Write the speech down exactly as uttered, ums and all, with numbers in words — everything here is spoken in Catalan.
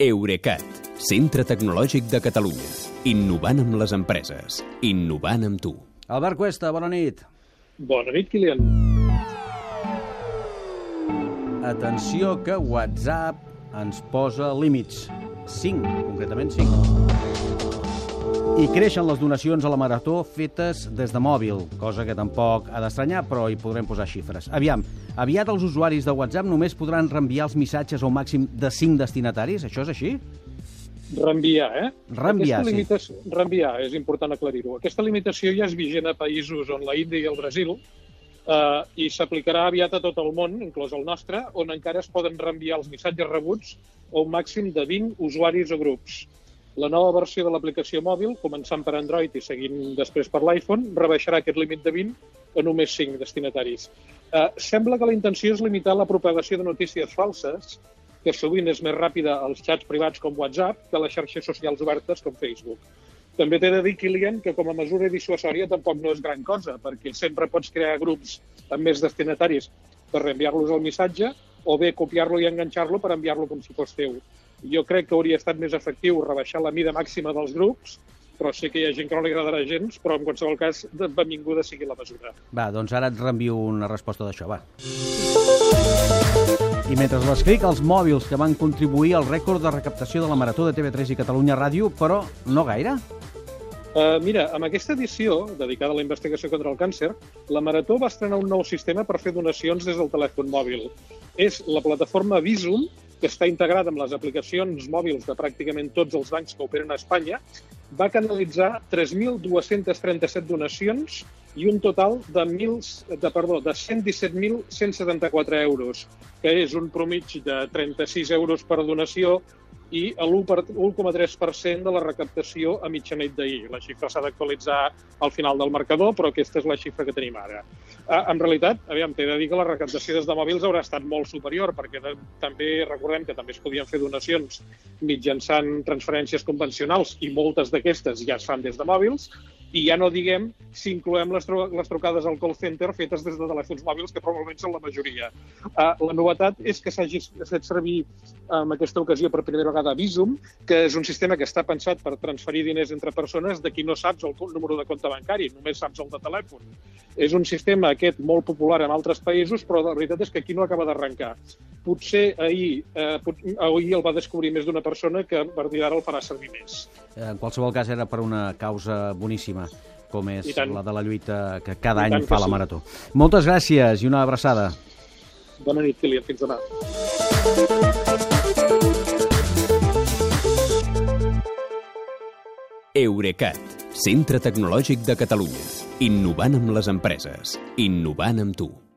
Eurecat, centre tecnològic de Catalunya. Innovant amb les empreses. Innovant amb tu. Albert Cuesta, bona nit. Bona nit, Kilian. Atenció que WhatsApp ens posa límits. cinc, concretament cinc. I creixen les donacions a la Marató fetes des de mòbil, cosa que tampoc ha d'estranyar, però hi podrem posar xifres. Aviam, aviat els usuaris de WhatsApp només podran reenviar els missatges a un màxim de cinc destinataris, això és així? Reenviar, eh? Reenviar, Aquesta limitació, sí. Reenviar, és important aclarir-ho. Aquesta limitació ja és vigent a països on la Índia i el Brasil eh, i s'aplicarà aviat a tot el món, inclòs el nostre, on encara es poden reenviar els missatges rebuts a un màxim de vint usuaris o grups. La nova versió de l'aplicació mòbil, començant per Android i seguint després per l'iPhone, rebaixarà aquest límit de vint a només cinc destinataris. Eh, sembla que la intenció és limitar la propagació de notícies falses, que sovint és més ràpida als xats privats com WhatsApp que a les xarxes socials obertes com Facebook. També t'he de dir, Kilian, que com a mesura dissuasòria tampoc no és gran cosa, perquè sempre pots crear grups amb més destinataris per reenviar-los el missatge o bé copiar-lo i enganxar-lo per enviar-lo com si fos teu. Jo crec que hauria estat més efectiu rebaixar la mida màxima dels grups, però sé que hi ha gent que no li agradarà gens, però en qualsevol cas, benvinguda sigui la mesura. Va, doncs ara et reenvio una resposta d'això, va. I mentre l'escric, els mòbils que van contribuir al rècord de recaptació de la Marató de T V tres i Catalunya Ràdio, però no gaire? Uh, mira, amb aquesta edició, dedicada a la investigació contra el càncer, la Marató va estrenar un nou sistema per fer donacions des del telèfon mòbil. És la plataforma Bizum, que està integrada amb les aplicacions mòbils de pràcticament tots els bancs que operen a Espanya, va canalitzar tres mil dos-cents trenta-set donacions i un total de, mil, de, perdó, de cent disset mil cent setanta-quatre euros, que és un promig de trenta-sis euros per donació i l'u coma tres per cent de la recaptació a mitjanit d'ahir. La xifra s'ha d'actualitzar al final del marcador, però aquesta és la xifra que tenim ara. Ah, en realitat, aviam, t'he de dir que la recaptació des de mòbils haurà estat molt superior, perquè de, també recordem que també es podien fer donacions mitjançant transferències convencionals i moltes d'aquestes ja es fan des de mòbils, i ja no diguem si incloem les, tru les trucades al call center fetes des de telèfons mòbils, que probablement són la majoria. Uh, la novetat és que s'hagi fet servir en aquesta ocasió per primera vegada Bizum, que és un sistema que està pensat per transferir diners entre persones de qui no saps el número de compte bancari, només saps el de telèfon. És un sistema aquest molt popular en altres països, però la veritat és que aquí no acaba d'arrencar. Potser ahir, eh, pot, ahir el va descobrir més d'una persona que a partir d'ara el farà servir més. En qualsevol cas era per una causa boníssima, com és la de la lluita que cada any fa la Marató. Moltes gràcies i una abraçada. Bona nit, Kilian. Fins demà. Eurecat, centre tecnològic de Catalunya. Innovant amb les empreses. Innovant amb tu.